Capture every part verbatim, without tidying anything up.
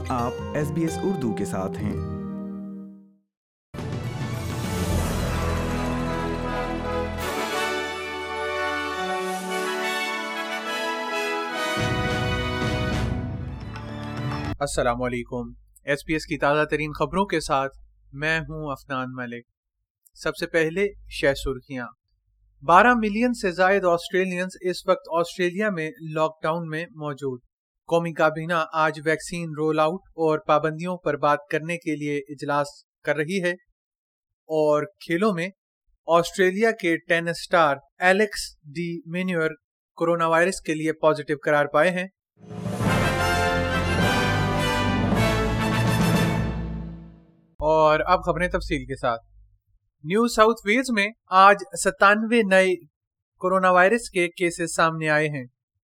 आप S B S Urdu के साथ हैं। अस्सलाम वालेकुम। एस बी एस की ताज़ा तरीन खबरों के साथ मैं हूं अफनान मलिक। सबसे पहले शह सुर्खियां। बारह मिलियन से जायद ऑस्ट्रेलियंस इस वक्त ऑस्ट्रेलिया में लॉकडाउन में मौजूद। कौमी काबीना आज वैक्सीन रोल आउट और पाबंदियों पर बात करने के लिए इजलास कर रही है। और खेलों में ऑस्ट्रेलिया के tennis star Alex de Minaur corona virus के लिए पॉजिटिव करार पाए हैं। और अब खबरें तफसील के साथ। न्यू साउथ वेल्स में आज सत्तानवे नए कोरोना वायरस के केसेस सामने आए हैं।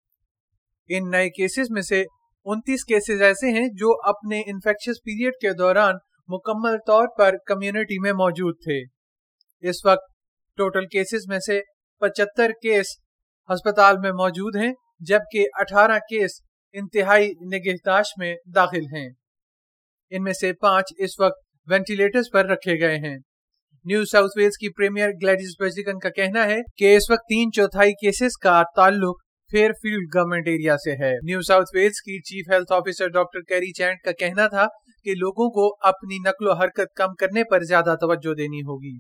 इन नए केसेस में से उनतीस केसेस ऐसे हैं जो अपने इन्फेक्शियस पीरियड के दौरान मुकम्मल तौर पर कम्युनिटी में मौजूद थे। इस वक्त टोटल केसेस में से पचहत्तर केस अस्पताल में मौजूद हैं, जबकि अठारह केस इंतहाई निगहदाश्त में दाखिल हैं। इनमें से पांच इस वक्त वेंटिलेटर्स पर रखे गए हैं। न्यू साउथ वेल्स की प्रीमियर ग्लैडिस बर्जिकन का कहना है कि इस वक्त तीन चौथाई केसेस का ताल्लुक फेयरफील्ड गवर्नमेंट एरिया से है। न्यू साउथ वेल्स की chief health officer doctor Kerry Chant का कहना था कि लोगों को अपनी नक्लो हरकत कम करने पर ज्यादा तवज्जो देनी होगी।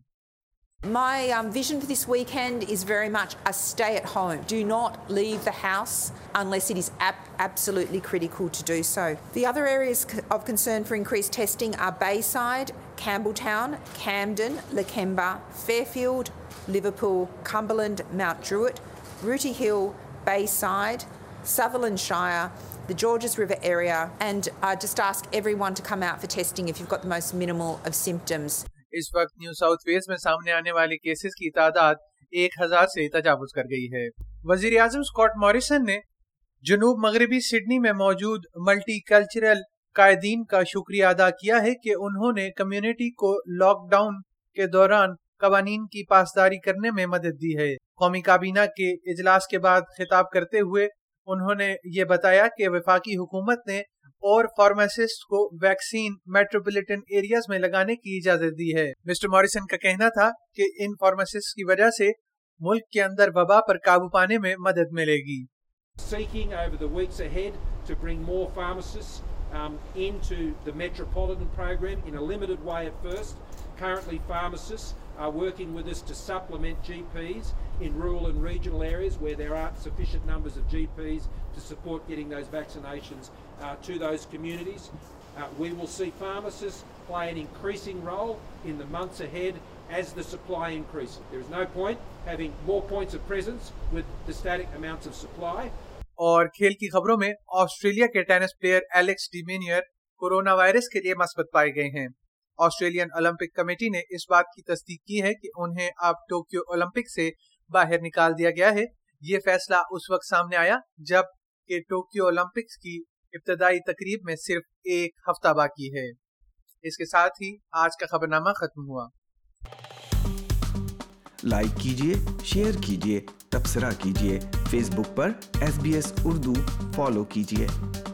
My um, vision for this weekend is very much a stay at home. Do not leave the house unless it is ab- absolutely critical to do so. The other areas of concern for increased testing are Bayside, Campbelltown, Camden, Lakemba, Fairfield, Liverpool, Cumberland, Mount Druitt, Rooty Hill, Bayside, Sutherland Shire, the Georges River area, and I just ask everyone to come out for testing if you've got the most minimal of symptoms. इस वक्त new South Wales में सामने आने वाले cases की तादाद एक हजार से तजावुज कर गई है। वजीर आजम स्कॉट मॉरिसन ने जनूब मगरबी सिडनी में मौजूद मल्टी कल्चरल कायदीन का शुक्रिया अदा किया है कि उन्होंने कम्युनिटी को लॉकडाउन के दौरान कवानीन की पासदारी करने में मदद दी है। कौमी काबीना के इजलास के बाद खिताब करते हुए उन्होंने ये बताया कि वफाकी हुकूमत ने और फार्मासिस्ट को वैक्सीन मेट्रोपॉलिटन एरियाज में लगाने की इजाजत दी है। मिस्टर मॉरिसन का कहना था कि इन फार्मासिस्ट की वजह से मुल्क के अंदर वबा पर काबू पाने में मदद मिलेगी। Seeking over the weeks ahead to bring more pharmacists um, into the metropolitan program in a limited way at first. Currently, pharmacists are working with us to supplement G Ps in rural and regional areas where there aren't sufficient numbers of G Ps to support getting those vaccinations uh, to those communities. Uh, we will see pharmacists play an increasing role in the months ahead as the supply increases. There is no point having more points of presence with the static amounts of supply. और खेल की खबरों में Australia के tennis player Alex de Minaur corona virus के लिए मस्बत पाए गए हैं। ऑस्ट्रेलियन ओलंपिक कमेटी ने इस बात की तस्दीक की है कि उन्हें अब टोक्यो ओलंपिक से बाहर निकाल दिया गया है। ये फैसला उस वक्त सामने आया जब कि टोक्यो ओलंपिक्स की इब्तदाई तकरीब में सिर्फ एक हफ्ता बाकी है। इसके साथ ही आज का खबरनामा खत्म हुआ। लाइक कीजिए, शेयर कीजिए, तबसरा कीजिए। फेसबुक पर S B S Urdu follow कीजिए।